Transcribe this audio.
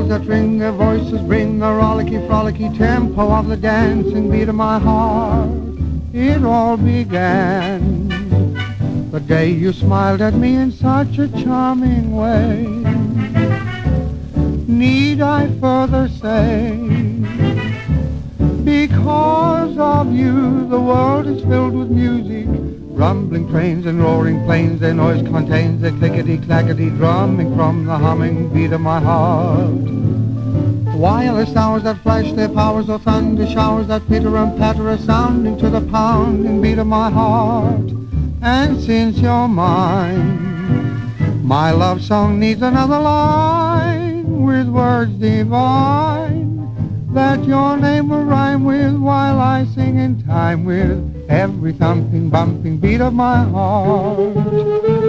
bells that ring, their voices bring the rollicky, frolicky tempo of the dancing beat of my heart. It all began the day you smiled at me in such a charming way. Need I further say, because of you the world is filled with music, rumbling trains and roaring planes, their noise contains the clickety-clackety drumming from the humming beat of my heart. Wireless hours that flash their powers, or thunder showers that pitter and patter, are sounding to the pounding beat of my heart. And since you're mine, my love song needs another line with words divine that your name will rhyme with, while I sing in time with every thumping, bumping beat of my heart.